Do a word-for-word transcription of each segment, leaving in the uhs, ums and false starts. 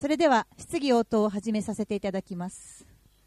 それでは質疑応答を始めさせていただきます。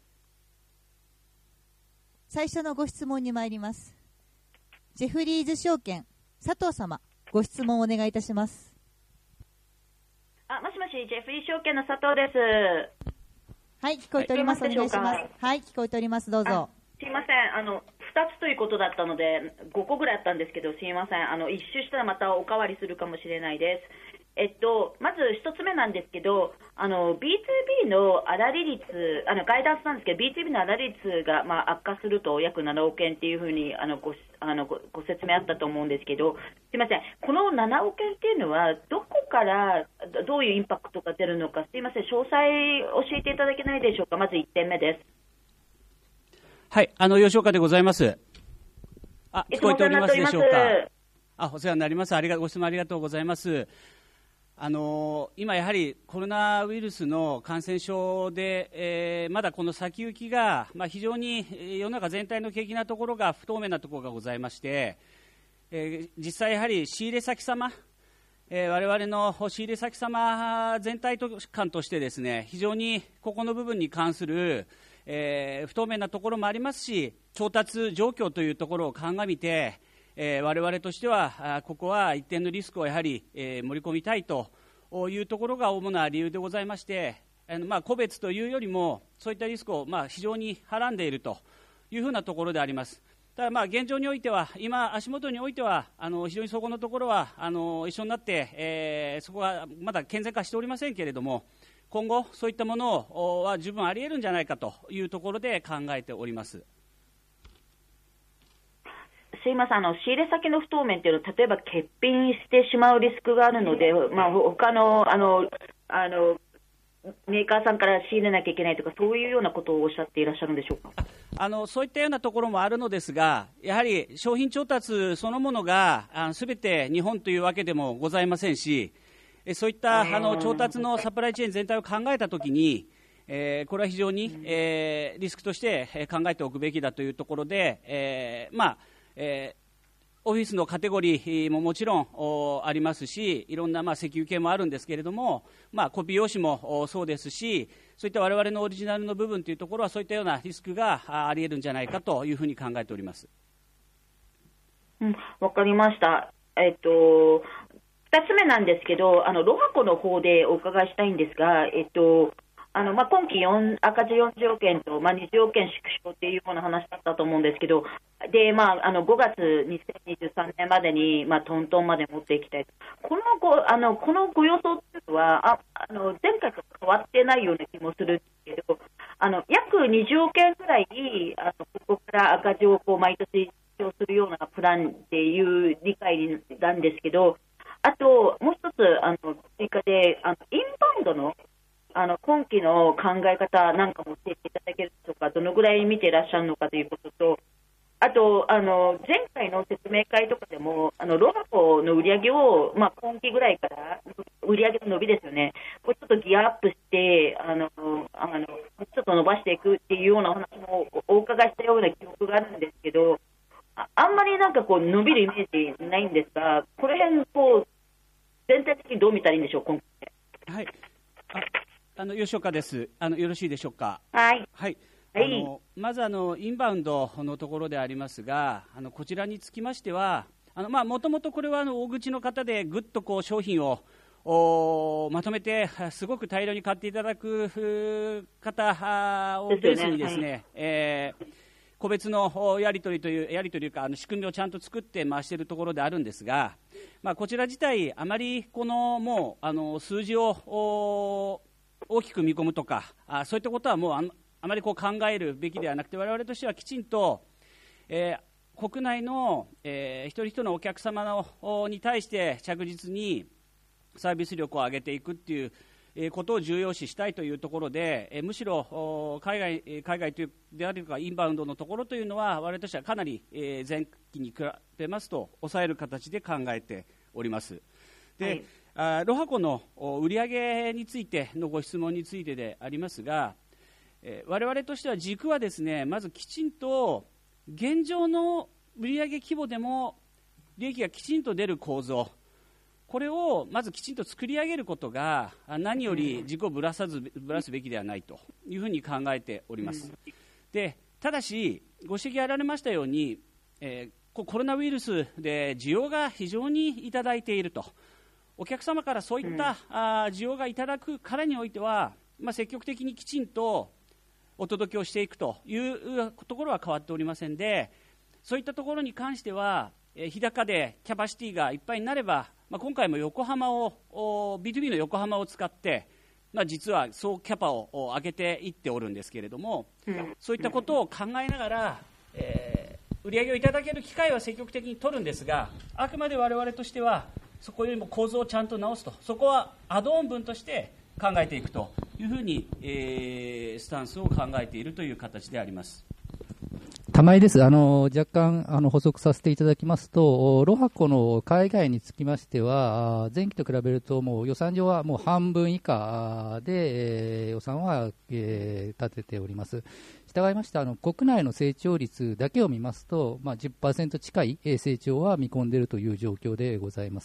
最初のご質問に参ります。ジェフリーズ証券佐藤様、ご質問をお願いいたします。 あ、もしもし、ジェフリー証券の佐藤です。 はい、聞こえております。お願いします。はい、聞こえております。どうぞ。 すいません、あのふたつということだったのでごこぐらいあったんですけど、すいません、あの一周したらまたおかわりするかもしれないです。えっと、まずひとつめなんですけど、あの ビーツービー の粗利率、あのガイダンスなんですけど、 ビーツービー の粗利率が、まあ、悪化すると約ななおけんっていうふうにあの ご, あの ご, ご説明あったと思うんですけど、すいません、このななおけんっていうのはどこからどういうインパクトが出るのか、すいません、詳細教えていただけないでしょうか。まずいってんめです。 はい、あの吉岡でございます。あ、聞こえておりますでしょうか。あ、お世話になります。ありがご質問ありがとうございます。あの今やはりコロナウイルスの感染症で、えー、まだこの先行きが、まあ、非常に世の中全体の景気なところが不透明なところがございまして、えー、実際やはり仕入れ先様、えー、我々の仕入れ先様全体感としてですね、非常にここの部分に関する、えー、不透明なところもありますし、調達状況というところを鑑みて、えー、我々としてはここは一定のリスクをやはり、えー、盛り込みたいというところが主な理由でございまして、あの、まあ、個別というよりもそういったリスクを、まあ、非常にはらんでいるというふうなところであります。ただ、まあ、現状においては、今足元においてはあの非常にそこのところはあの一緒になって、えー、そこはまだ健全化しておりませんけれども、今後そういったものは十分あり得るんじゃないかというところで考えております。 すいません、あの仕入れ先の不透明というのは、例えば欠品してしまうリスクがあるので、まあ、他のあのあのメーカーさんから仕入れなきゃいけないとか、そういうようなことをおっしゃっていらっしゃるんでしょうか。 あのそういったようなところもあるのですが、やはり商品調達そのものがすべて日本というわけでもございませんし、そういったあの調達のサプライチェーン全体を考えたときに、えー、これは非常に、えー、リスクとして考えておくべきだというところで、えーまあえー、オフィスのカテゴリーももちろんありますし、いろんなまあ石油系もあるんですけれども、まあ、コピー用紙もそうですし、そういった我々のオリジナルの部分というところはそういったようなリスクがあり得るんじゃないかというふうに考えております。 うん、わかりました。えっとふたつめなんですけど、あのロハコの方でお伺いしたいんですが、えっとあのまあ、今期よん赤字よんじゅうおけんと、まあ、にじゅうおけん縮小というような話だったと思うんですけど、で、まあ、あのごがつにせんにじゅうさんねんまでに、まあ、トントンまで持っていきたい。このごあのこのご予想というのはああの前回と変わってないような気もするんですけど、あの約にじゅうおけんぐらいあのここから赤字をこう毎年縮小するようなプランっていう理解なんですけど、あともう一つあの追加で、あのインバウンドのあの今期の考え方なんかも教えていただけるとか、どのぐらい見ていらっしゃるのかということと、あとあの前回の説明会とかでもあのロハコの売り上げを、まあ、今期ぐらいから売り上げの伸びですよね、こうちょっとギアアップしてあのあのちょっと伸ばしていくっていうようなお話もお伺いしたような記憶があるんですけど、 あ, あんまりなんかこう伸びるイメージないんですが、この辺こう全体的にどう見たらいいんでしょう、今期。 はい、ああの吉岡です。あのよろしいでしょうか。 はい、 はいあのまずあのインバウンドのところでありますが、あのこちらにつきましては、もともとこれはあの大口の方でぐっとこう商品をまとめてすごく大量に買っていただく方をベースにですね、はいえー、個別のやり取りというやり取りというかあの仕組みをちゃんと作って回しているところであるんですが、まあ、こちら自体あまりこのもうあの数字を大きく見込むとかあそういったことはもう あ, あまりこう考えるべきではなくて、我々としてはきちんと、えー、国内の、えー、一人一人のお客様のに対して着実にサービス力を上げていくっていう、えー、ことを重要視したいというところで、えー、むしろ海外、海外というであるかインバウンドのところというのは我々としてはかなり、えー、前期に比べますと抑える形で考えております。で、はいあロハコの売上についてのご質問についてでありますが、えー、我々としては軸はですね、まずきちんと現状の売上規模でも利益がきちんと出る構造、ここれをまずきちんと作り上げることが何より軸をぶらさずぶらすべきではないというふうに考えております。でただしご指摘あられましたように、えー、コロナウイルスで需要が非常にいただいていると、お客様からそういった、うん、あ需要がいただくからにおいては、まあ、積極的にきちんとお届けをしていくというところは変わっておりませんで、そういったところに関しては、えー、日高でキャパシティがいっぱいになれば、まあ、今回も横浜を ビーツービー の横浜を使って、まあ、実は総キャパを上げていっておるんですけれども、うん、そういったことを考えながら、えー、売り上げをいただける機会は積極的に取るんですが、あくまで我々としてはそこよりも構造をちゃんと直すと、そこはアドオン分として考えていくというふうに、えー、スタンスを考えているという形であります。 玉井です。あの若干あの補足させていただきますと、ロハコの海外につきましては、前期と比べるともう予算上はもう半分以下で、えー、予算は、えー、立てております。従いましてあの国内の成長率だけを見ますと、まあ、じゅっパーセント 近い成長は見込んでいるという状況でございます。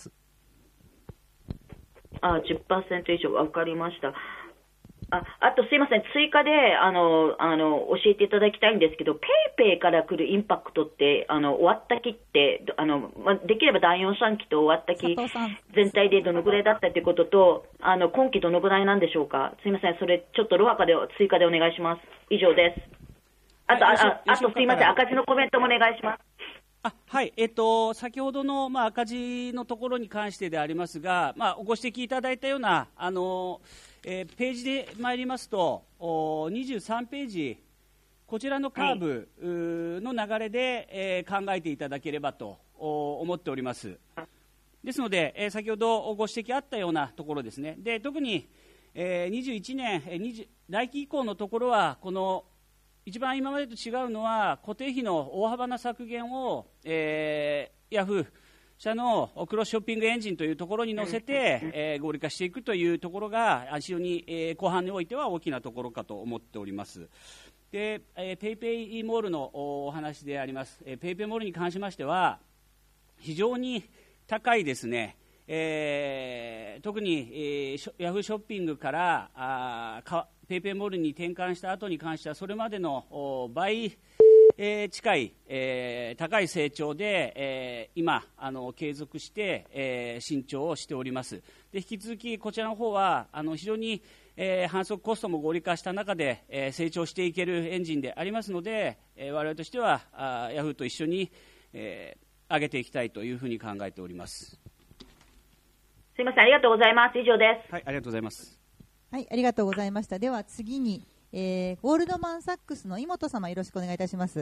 あ じゅっパーセント 以上、分かりました。あ, あとすいません、追加であのあの教えていただきたいんですけど、ペイペイから来るインパクトってあの終わった期ってあの、ま、できればだいよんさんきと終わった期全体でどのぐらいだったということと、あの今期どのぐらいなんでしょうか。すいません、それちょっとロハカで追加でお願いします。以上です。あと、はい、あ, あ, あとすいません、赤字のコメントもお願いします。 あはいえー、と先ほどの、まあ、赤字のところに関してでありますが、まあ、ご指摘いただいたようなあの、えー、ページで参りますと、にじゅうさんページ、こちらのカーブの流れで、えー、考えていただければと思っております。ですので、えー、先ほどご指摘あったようなところですね。で特に、えー、にじゅういちねん、えー、来期以降のところは、この一番今までと違うのは固定費の大幅な削減を、えー、ヤフー社のクロスショッピングエンジンというところに乗せて、えー、合理化していくというところが非常に、えー、後半においては大きなところかと思っております。で、えー、ペイペイモールのお話であります。えー、ペイペイモールに関しましては非常に高いですね、えー、特に、えー、ヤフーショッピングからあかペイペイモールに転換した後に関してはそれまでの倍、えー、近い、えー、高い成長で、えー、今あの継続して、えー、伸長をしております。で引き続きこちらの方はあの非常に、えー、販促コストも合理化した中で、えー、成長していけるエンジンでありますので、えー、我々としてはあヤフーと一緒に、えー、上げていきたいというふうに考えております。 すみません、ありがとうございます。以上です。 はい、ありがとうございます。 はい、ありがとうございました。では次に、えー、ゴールドマンサックスの井本様、よろしくお願いいたします。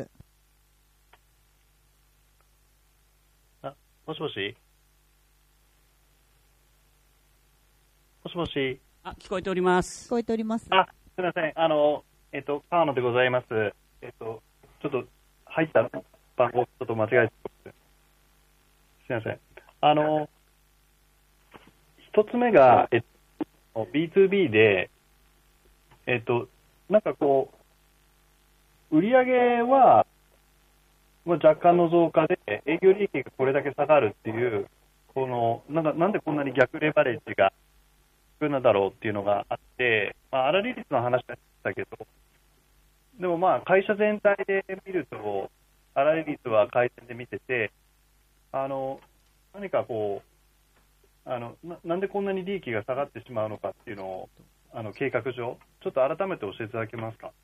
あ、もしもしもしもしあ、聞こえております。 聞こえております。 あ、すみません、あの、えっと、川野でございます。えっと、ちょっと入った番号ちょっと間違えて、すみません。あの、一つ目が、えっとビーツービー で、えっと、なんかこう、売上は若干の増加で、営業利益がこれだけ下がるっていう、このなんかなんでこんなに逆レバレッジが低いのだろうっていうのがあって、まあ、粗利率の話でしたけど、でもまあ、会社全体で見ると、粗利率は改善で見てて、あの何かこう、あの な, なんでこんなに利益が下がってしまうのかっていうのをあの計画上ちょっと改めて教えていただけますか。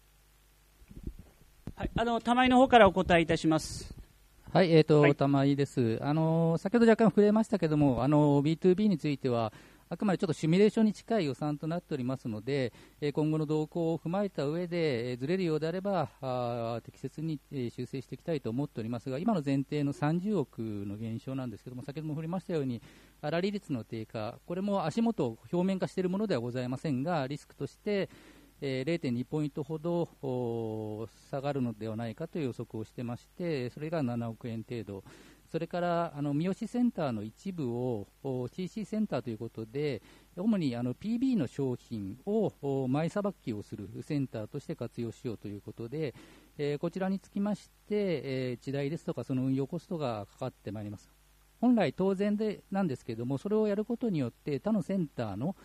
はい、あの玉井の方からお答えいたします。 はい、えーとはい、 玉井です。あの先ほど若干触れましたけども、あの ビーツービー についてはあくまでちょっとシミュレーションに近い予算となっておりますので、えー、今後の動向を踏まえた上で、えー、ずれるようであればあ適切に、えー、修正していきたいと思っておりますが、今の前提のさんじゅうおくの減少なんですけども、先ほども触れましたように粗利率の低下、これも足元表面化しているものではございませんが、リスクとして、えー、れいてんにポイントほど下がるのではないかという予測をしていまして、それがななおくえん程度。それからあの三好センターの一部を シーシー センターということで、主にあの ピービー の商品を前さばきをするセンターとして活用しようということで、えー、こちらにつきまして、えー、地代ですとかその運用コストがかかってまいります。 本来当然でなんですけれども、それをやることによって他のセンターの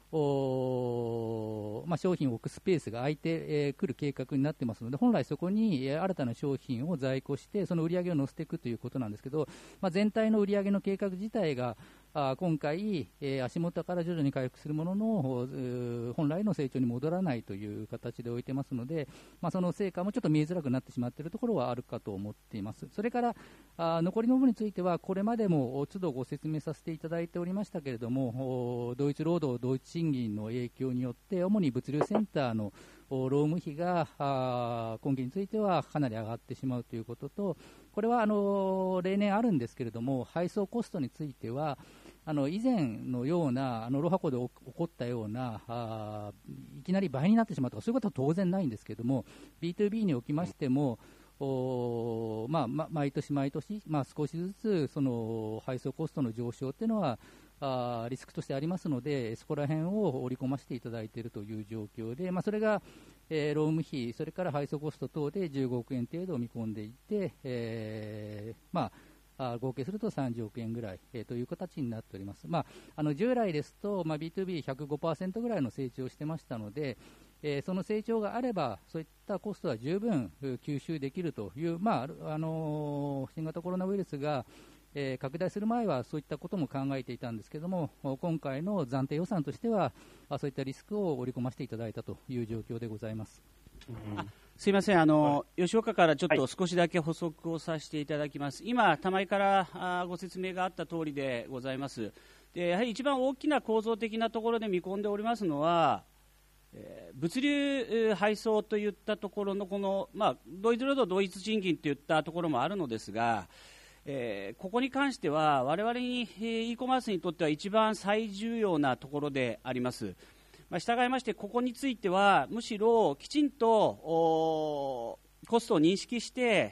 おまあ、商品を置くスペースが空いてく、えー、る計画になってますので、本来そこに、えー、新たな商品を在庫して、その売り上げを乗せていくということなんですけど、まあ、全体の売り上げの計画自体が、あ今回、えー、足元から徐々に回復するものの、本来の成長に戻らないという形で置いてますので、まあ、その成果もちょっと見えづらくなってしまっているところはあるかと思っています。それからあ残りの部分については、これまでも都度ご説明させていただいておりましたけれども、同一労働同一賃金の影響によって、主に物流センターの労務費があ今期についてはかなり上がってしまうということと、これはあの例年あるんですけれども、配送コストについては、あの以前のような、あのロハコで起こったようなあ、いきなり倍になってしまうとか、そういうことは当然ないんですけれども、ビーツービー におきましても、おまあ、ま毎年毎年、まあ、少しずつその配送コストの上昇というのはあリスクとしてありますので、そこら辺を織り込ませていただいているという状況で、まあ、それが、えー、労務費、それから配送コスト等でじゅうごおくえん程度を見込んでいて、えーまああ合計するとさんじゅうおくえんぐらい、えー、という形になっております。まあ、あの従来ですと、まあ、ビーツービーひゃくごパーセント ぐらいの成長をしてましたので、えー、その成長があれば、そういったコストは十分吸収できるという、まああのー、新型コロナウイルスが、えー、拡大する前はそういったことも考えていたんですけれども、今回の暫定予算としては、そういったリスクを織り込ませていただいたという状況でございます。 うんあすいません、あの、はい、吉岡からちょっと少しだけ補足をさせていただきます。はい、今、玉井からあご説明があった通りでございます。でやはり一番大きな構造的なところで見込んでおりますのは、えー、物流配送といったところのこの、まあ、同一労働同一賃金といったところもあるのですが、えー、ここに関しては我々に、えー、e コマースにとっては一番最重要なところであります。まあ、従いまして、ここについてはむしろきちんとコストを認識して、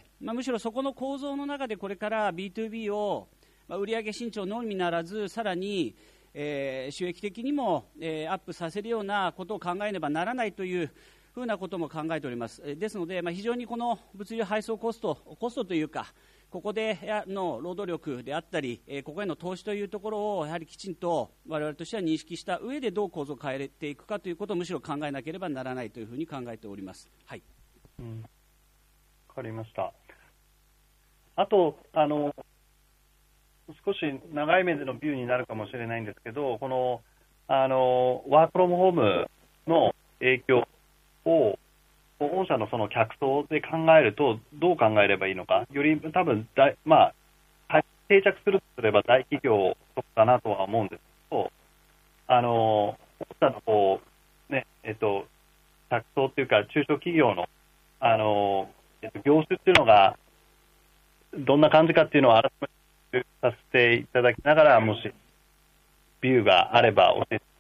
まあ、むしろそこの構造の中でこれから ビーツービー を、まあ、売上伸長のみならず、さらに、えー、収益的にも、えー、アップさせるようなことを考えねばならないというふうなことも考えております。ですので、まあ、非常にこの物流配送コスト、コストというか、ここでの労働力であったり、ここへの投資というところをやはりきちんと我々としては認識した上でどう構造を変えていくかということをむしろ考えなければならないというふうに考えております。はい。 うん、わかりました。あとあの少し長い目でのビューになるかもしれないんですけど、このあのワークフロムホームの影響を御社のその客層で考えるとどう考えればいいのか、より多分だ、まあ、定着するとすれば大企業かなとは思うんですけど、あの御社のこう、ねえっと、客層というか中小企業の、あの、えっと、業種っていうのがどんな感じかっていうのを改めてさせていただきながら、もしビューがあれば教えて。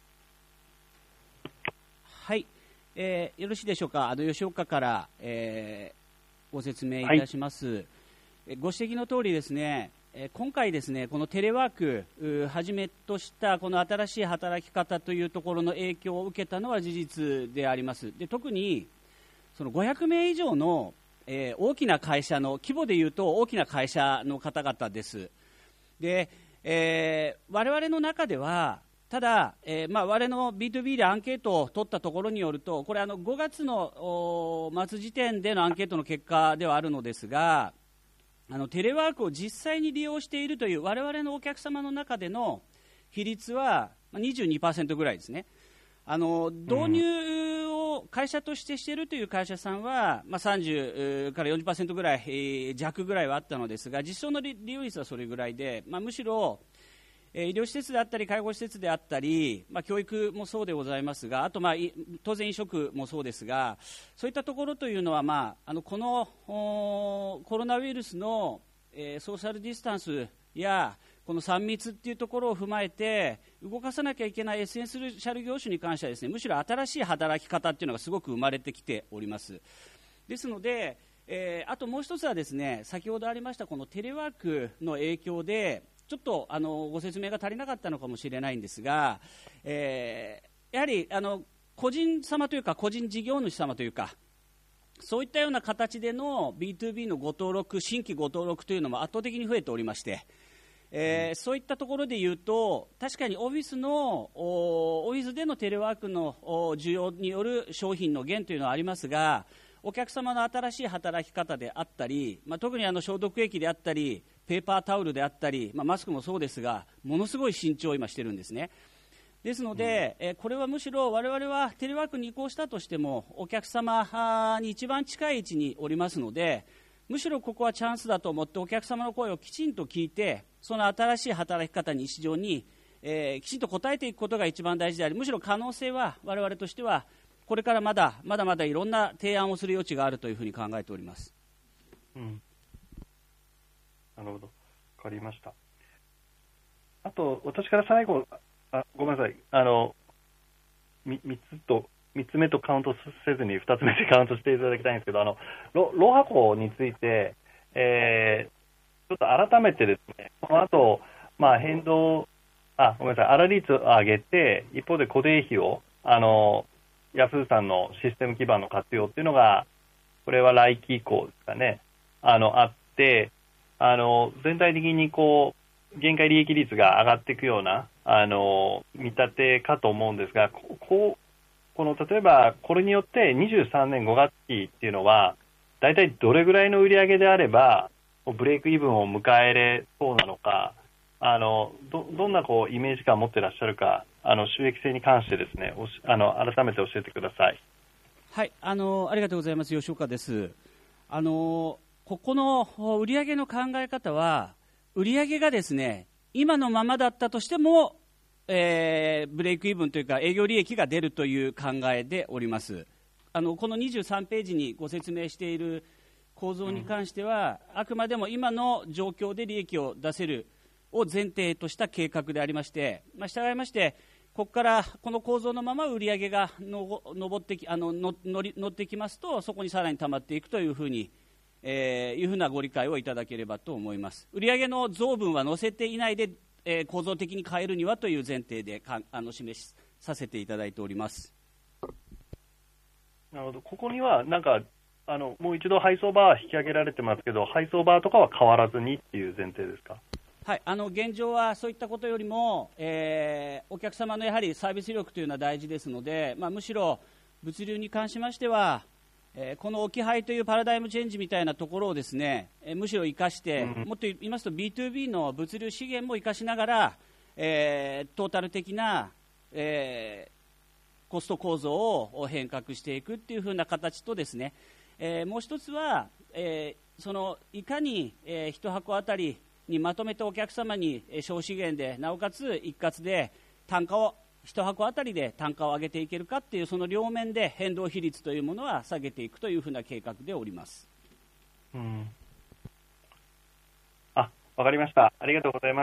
はい。えー、よろしいでしょうか。あの吉岡から、えー、ご説明いたします、はい、ご指摘の通りですね、えー、今回ですね、このテレワークはじめとしたこの新しい働き方というところの影響を受けたのは事実であります。で特にそのごひゃくめい以上の、えー、大きな会社の規模でいうと大きな会社の方々です。で、えー、我々の中ではただ、えーまあ、我々の ビーツービー でアンケートを取ったところによると、これあのごがつの末時点でのアンケートの結果ではあるのですが、あのテレワークを実際に利用しているという我々のお客様の中での比率は にじゅうにパーセント ぐらいですね。あの導入を会社としてしているという会社さんは、まあ、さんじゅうからよんじゅっパーセント ぐらい、えー、弱ぐらいはあったのですが、実証の利用率はそれぐらいで、まあ、むしろ医療施設であったり介護施設であったり、まあ、教育もそうでございますが、あと、まあ、当然飲食もそうですが、そういったところというのは、まあ、あのこのコロナウイルスの、えー、ソーシャルディスタンスやこのさん密というところを踏まえて動かさなきゃいけないエッセンシャル業種に関してはですね、むしろ新しい働き方というのがすごく生まれてきております。ですので、えー、あともう一つはですね、先ほどありましたこのテレワークの影響でちょっとあのご説明が足りなかったのかもしれないんですが、えー、やはりあの個人様というか個人事業主様というか、そういったような形での ビーツービー のご登録、新規ご登録というのも圧倒的に増えておりまして、 えー、そういったところでいうと、確かにオフィスのオフィスでのテレワークの需要による商品の減というのはありますが、お客様の新しい働き方であったり、まあ、特にあの消毒液であったり、ペーパータオルであったり、まあ、マスクもそうですが、ものすごい伸長を今してるんですね。ですので、えー、これはむしろ我々はテレワークに移行したとしても、お客様に一番近い位置におりますので、むしろここはチャンスだと思ってお客様の声をきちんと聞いて、その新しい働き方に市場に、えー、きちんと応えていくことが一番大事であり、むしろ可能性は我々としてはこれからまだまだまだいろんな提案をする余地があるというふうに考えております。 うん、なるほど、分かりました。あと私から最後、あごめんなさい、あの 3, 3つとみっつめとカウントせずにふたつめでカウントしていただきたいんですけど、あのロロハコについて、えー、ちょっと改めてですね、この後、まあ変動あごめんなさい、粗利率を上げて、一方で固定費をあのヤフーさんのシステム基盤の活用っていうのが、これは来期以降ですかね、あのあって、あの全体的にこう限界利益率が上がっていくようなあの見立てかと思うんですが、こここの例えばこれによってにじゅうさんねんごがつ期っていうのは大体どれぐらいの売り上げであればブレイクイブンを迎えれそうなのか、あの ど, どんなこうイメージ感を持っていらっしゃるか、あの収益性に関してですね、おしあの改めて教えてください。 はい、あのありがとうございます。吉岡です。あのここの売上の考え方は、売上がですね今のままだったとしても、えー、ブレイクイブンというか営業利益が出るという考えでおります。あのこのにじゅうさんページにご説明している構造に関しては、うん、あくまでも今の状況で利益を出せるを前提とした計画でありまして、まあ、従いましてここからこの構造のまま売上がの上ってきあのの乗り乗ってきますと、そこにさらに溜まっていくというふうに、えー、いうふうなご理解をいただければと思います。売上の増分は載せていないで、えー、構造的に変えるにはという前提でかあの示しさせていただいております。 なるほど、ここにはなんかあのもう一度配送バーは引き上げられてますけど、配送バーとかは変わらずにっていう前提ですか。 はい、あの現状はそういったことよりも、えー、お客様のやはりサービス力というのは大事ですので、まあ、むしろ物流に関しましては、えー、この置き配というパラダイムチェンジみたいなところをですね、えー、むしろ生かして、うん、もっと言いますと ビーツービー の物流資源も生かしながら、えー、トータル的な、えー、コスト構造を変革していくっていう風な形とですね、えー、もう一つは、えー、そのいかに、えー、一箱あたりにまとめてお客様に消費源でなおかつ一括で単価を一箱あたりで単価を上げていけるかっていう、その両面で変動比率というものは下げていくというふうな計画でおります。 うん、あ、わかりました。ありがとうございます。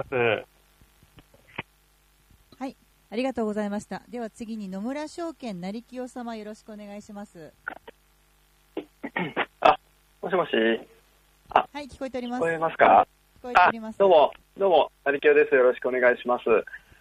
はい、ありがとうございました。では次に野村証券成清様、よろしくお願いします。 あ、もしもし。あ、 はい、聞こえております。 聞こえますか。 聞こえております。 どうも、どうも、成清です。よろしくお願いします。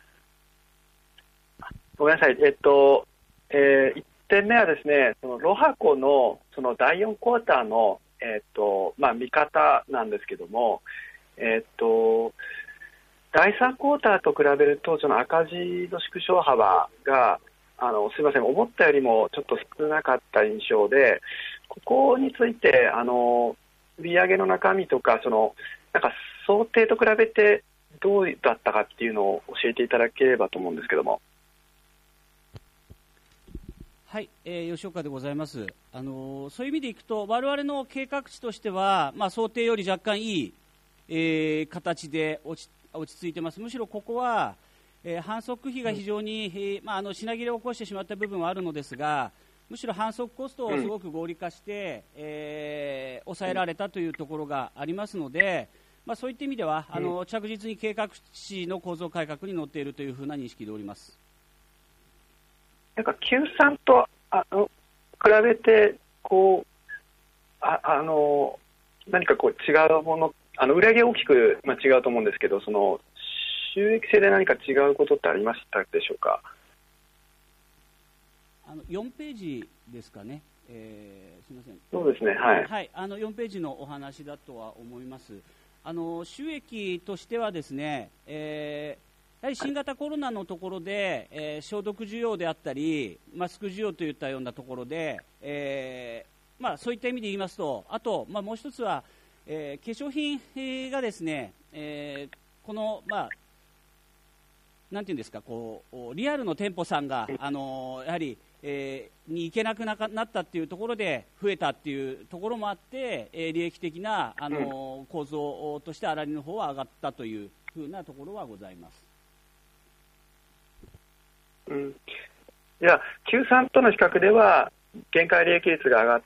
ごめんなさい。えっと、えー、いってんめはですね、そのロハコのそのだいよんクォーターの、えっと、まあ、見方なんですけども、えっと、だいさんクォーターと比べると、その赤字の縮小幅が、あの、すみません、思ったよりもちょっと少なかった印象で、ここについて、あの、売上の中身とか、その、なんか想定と比べてどうだったかっていうのを教えていただければと思うんですけども。 はい、えー、吉岡でございます。あのー、そういう意味でいくと我々の計画値としては、まあ、想定より若干いい、えー、形で落ち、落ち着いてます。むしろここは、えー、販促費が非常に、えーまあ、あの品切れを起こしてしまった部分はあるのですが、むしろ販促コストをすごく合理化して、うんえー、抑えられたというところがありますので、まあ、そういった意味ではあの、うん、着実に計画値の構造改革に乗っているというふうな認識でおります。 なんか キュースリー とあの比べてこうああの何かこう違うもの、あの売上大きく、まあ、違うと思うんですけど、その収益性で何か違うことってありましたでしょうか。 あのよんページですかね、えー、すみません。 そうですね、はい、 はい、あのよんページのお話だとは思います。 あの収益としてはですね、えー、やはり新型コロナのところで、えー、消毒需要であったりマスク需要といったようなところで、えーまあ、そういった意味で言いますと、あと、まあ、もう一つは、えー、化粧品がですね、えー、この、まあ、なんていうんですか、こうリアルの店舗さんが、あのやはり、えー、に行けなくなったっていうところで増えたっていうところもあって、えー、利益的な、あの構造として粗利の方は上がったというふうなところはございます。 うん、じゃあ キュースリー との比較では限界利益率が上がって、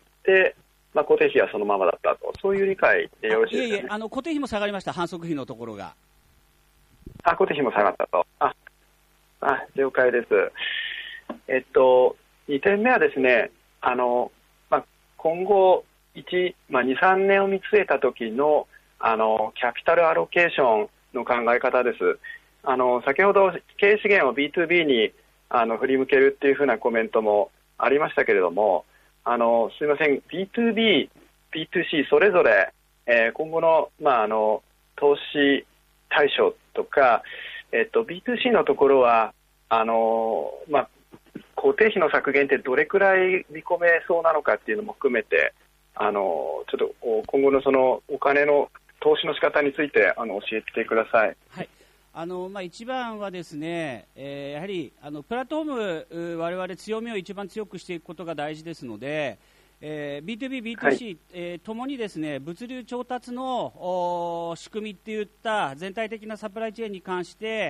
まあ、固定費はそのままだったと、そういう理解でよろしいですかね。いえいえ、 あの固定費も下がりました、反則費のところが。 あ、固定費も下がったと。あ、あ、了解です。えっと、にてんめはですね、あの、まあ、今後いち、まあ、に、さんねんを見据えた時の、あの、キャピタルアロケーションの考え方です。あの、先ほど経営資源を ビーツービー にあの振り向けるっていうふうなコメントもありましたけれども、あの、すみません、ビーツービー、ビーツーシー それぞれ、えー、今後の、まあ、あの、投資対象とか、えっと、ビーツーシー のところは、あの、まあ、固定費の削減ってどれくらい見込めそうなのかっていうのも含めて、あの、ちょっと今後のそのお金の投資の仕方について、あの、教えてください。 はい。あのまあ、一番はですね、えー、やはりあのプラットフォーム、我々強みを一番強くしていくことが大事ですので、えー、ビーツービー、ビーツーシー、はい、えー、ともにですね、物流調達の仕組みっていった全体的なサプライチェーンに関して、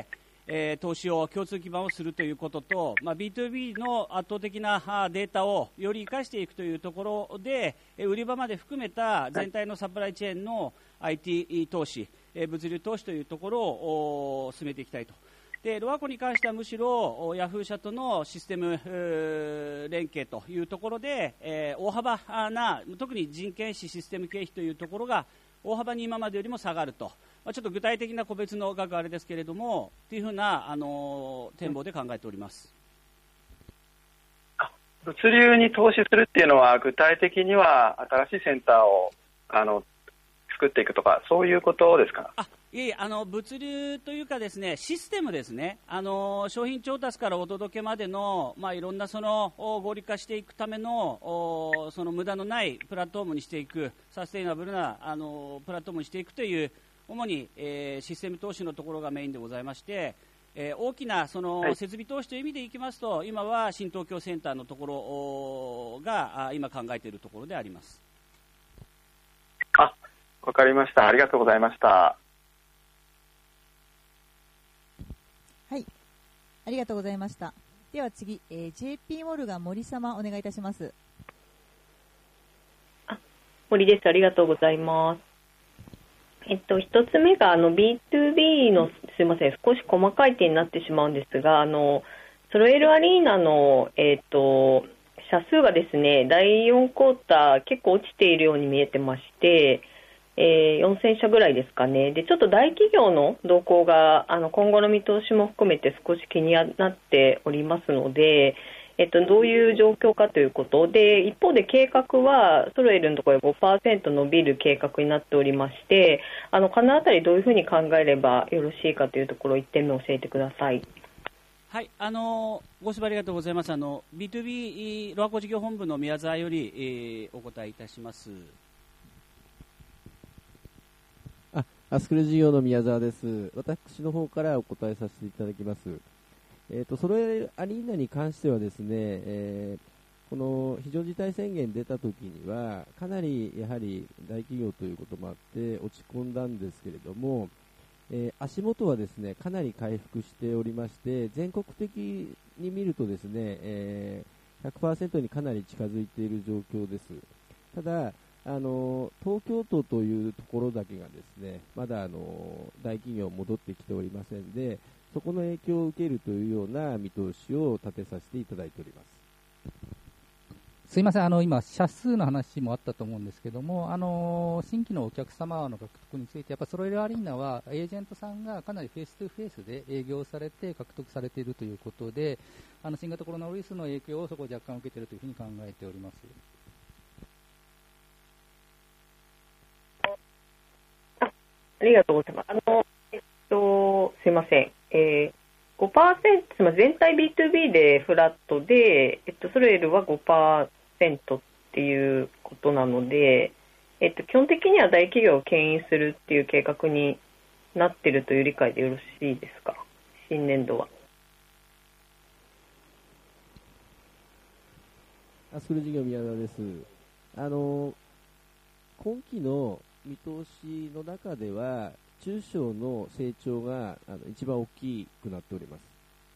えー、投資を共通基盤をするということと、まあ、ビーツービー の圧倒的なデータをより生かしていくというところで、売り場まで含めた全体のサプライチェーンの アイティー 投資、物流投資というところを進めていきたいと。でロアコに関してはむしろヤフー社とのシステム連携というところで、えー、大幅な特に人件費システム経費というところが大幅に今までよりも下がると、まあ、ちょっと具体的な個別の額はあれですけれどもというふうな、あのー、展望で考えております。 物流に投資するっていうのは具体的には新しいセンターをあの作っていくとかそういうことですか。 あいえいえ、あの物流というかですね、システムですね、あの商品調達からお届けまでの、まあ、いろんなその合理化していくためのその無駄のないプラットフォームにしていく、サステイナブルなあのプラットフォームにしていくという主に、えー、システム投資のところがメインでございまして、えー、大きなその設備投資という意味でいきますと、はい、今は新東京センターのところが今考えているところであります。 あ、わかりました。ありがとうございました。 はい、ありがとうございました。では次、えー、ジェーピー モルガン森様お願いいたします。 あ、森です。ありがとうございます。えっと一つ目があの ビーツービー のすいません少し細かい点になってしまうんですが、あのソロエルアリーナのえっと社数がですねだいよんクォーター結構落ちているように見えてまして。えー、よんせんしゃぐらいですかね。でちょっと大企業の動向があの今後の見通しも含めて少し気になっておりますので、えっと、どういう状況かということで、一方で計画はソロエルのところで ごパーセント 伸びる計画になっておりまして、あのこのあたりどういうふうに考えればよろしいかというところをいってんめ教えてください。 はい、あのご指導ありがとうございます。あの ビーツービー ロアコ事業本部の宮沢より、えー、お答えいたします。 アスクル事業の宮沢です。私の方からお答えさせていただきます。えっと、ソロエルアリーナに関してはですね、えー、この非常事態宣言出た時には、かなりやはり大企業ということもあって落ち込んだんですけれども、えー、足元はですね、かなり回復しておりまして、全国的に見るとですね、えー、ひゃくパーセント にかなり近づいている状況です。ただ、あの東京都というところだけがですねまだあの大企業戻ってきておりませんで、そこの影響を受けるというような見通しを立てさせていただいております。 すいません、あの今、社数の話もあったと思うんですけども、あの新規のお客様の獲得について、やっぱソロエルアリーナはエージェントさんがかなりフェイストゥフェイスで営業されて獲得されているということで、あの新型コロナウイルスの影響をそこを若干受けているというふうに考えております。 ありがとうございます。あの、えっと、すいません。えー、ごパーセント、つまり全体 ビーツービー でフラットで、えっと、ソレイルは ごパーセント っていうことなので、えっと、基本的には大企業を牽引するっていう計画になっているという理解でよろしいですか、新年度は。 アスクル事業宮田です。あの今期の見通しの中では中小の成長があの一番大きくなっております。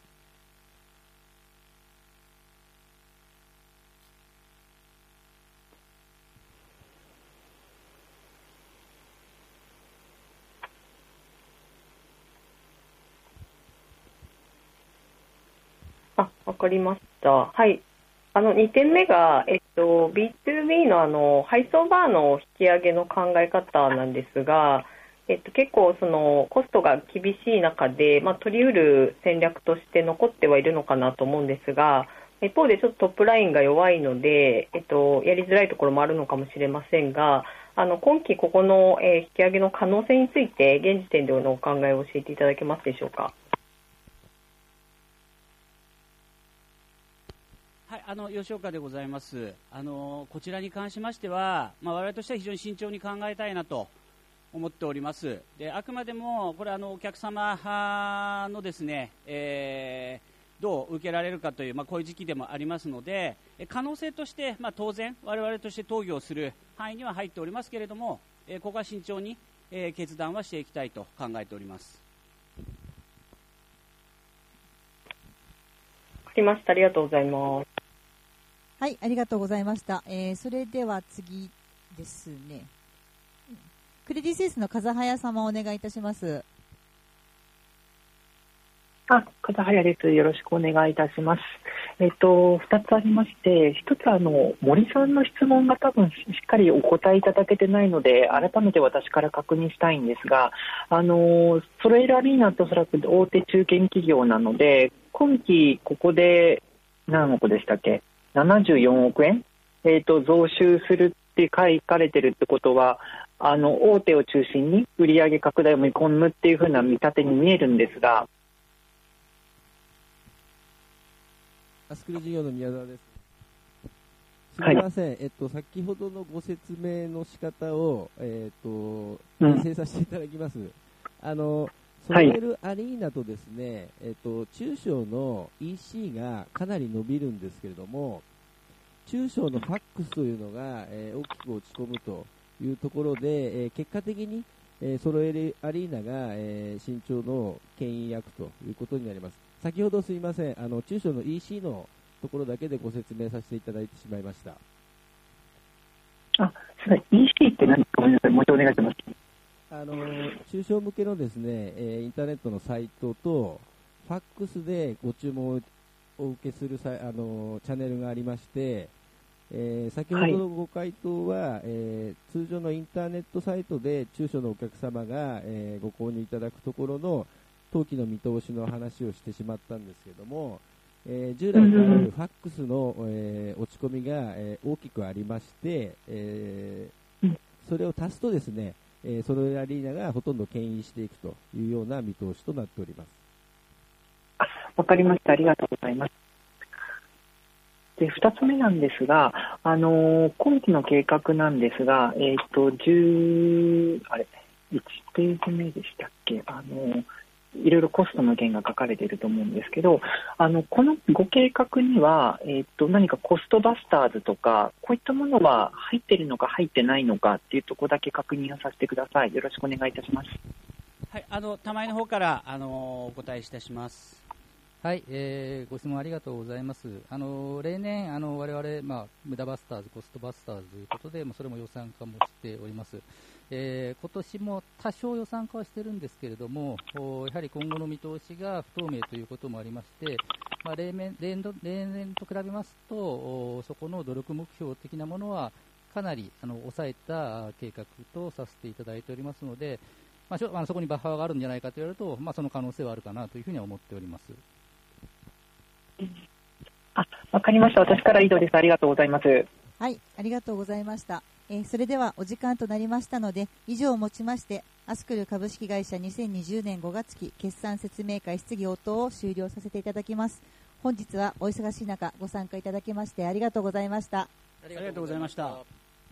あ、わかりました。はい。あのにてんめが、えっと、ビーツービー の, あの配送バーの引き上げの考え方なんですが、えっと、結構そのコストが厳しい中で、まあ、取り得る戦略として残ってはいるのかなと思うんですが、一方でちょっとトップラインが弱いので、えっと、やりづらいところもあるのかもしれませんが、あの今期ここの、えー、引き上げの可能性について現時点でのお考えを教えていただけますでしょうか。 はい、あの吉岡でございます。あのこちらに関しましては、まあ、我々としては非常に慎重に考えたいなと思っております。であくまでもこれあのお客様のですね、えー、どう受けられるかという、まあ、こういう時期でもありますので、可能性として、まあ、当然我々として討議をする範囲には入っておりますけれども、えー、ここは慎重に、えー、決断はしていきたいと考えております。 わかりました。ありがとうございます。 はい、ありがとうございました。えー、それでは次ですね。クレディスイスの風早様お願いいたします。 あ、風早です。よろしくお願いいたします。えっと、ふたつありまして、ひとつあの、森さんの質問が多分しっかりお答えいただけてないので、改めて私から確認したいんですが、あの、ソレイルアリーナっておそらく大手中堅企業なので、今期ここで何億でしたっけななじゅうよんおくえん、えー、と増収するって書かれてるってことは、あの大手を中心に売上拡大を見込むっていうふうな見立てに見えるんですが。 アスクル事業の宮沢です。すみません、はい、えっと、先ほどのご説明の仕方を、えっと、訂正させていただきます。うん、あのソレイルアリーナとですね、はい、えっと、中小の イーシー がかなり伸びるんですけれども、中小のファックスというのが、えー、大きく落ち込むというところで、えー、結果的に、えー、ソレイルアリーナが、えー、慎重の牽引役ということになります。先ほどすみません、あの中小の イーシー のところだけでご説明させていただいてしまいました。 あ、すみません、イーシー って何かごめんなさい、もう一度お願いします。 あの中小向けのですね、えー、インターネットのサイトとファックスでご注文をお受けするさあのチャンネルがありまして、えー、先ほどのご回答は、はい、えー、通常のインターネットサイトで中小のお客様が、えー、ご購入いただくところの当期の見通しの話をしてしまったんですけれども、えー、従来からあるファックスの、えー、落ち込みが、えー、大きくありまして、えー、それを足すとですね、えー、ソレイルアリーナがほとんど牽引していくというような見通しとなっております。 あ、わかりました。ありがとうございます。で、二つ目なんですが、あのー、今期の計画なんですが、えっと、じゅう、あれ、いちページ目でしたっけ、あのー、いろいろコストの件が書かれていると思うんですけど、あのこのご計画には、えー、と何かコストバスターズとかこういったものは入っているのか入ってないのかっていうところだけ確認をさせてください。よろしくお願いいたします。 はい、あの玉井の方からあのお答えいたします。 はい、えー、ご質問ありがとうございます。あの例年あの我々、まあ、無駄バスターズ、コストバスターズということで、まあ、それも予算化もしております。えー、今年も多少予算化はしてるんですけれども、やはり今後の見通しが不透明ということもありまして、まあ、例年、例年と比べますと、そこの努力目標的なものはかなりあの抑えた計画とさせていただいておりますので、まあ、あのそこにバッファーがあるんじゃないかと言われると、まあ、その可能性はあるかなというふうには思っております。 あ、わかりました。私から以上です。ありがとうございます。 はい、ありがとうございました。えー、それではお時間となりましたので、以上をもちましてアスクル株式会社にせんにじゅうねんごがつ期決算説明会質疑応答を終了させていただきます。本日はお忙しい中ご参加いただきましてありがとうございました。 ありがとうございました。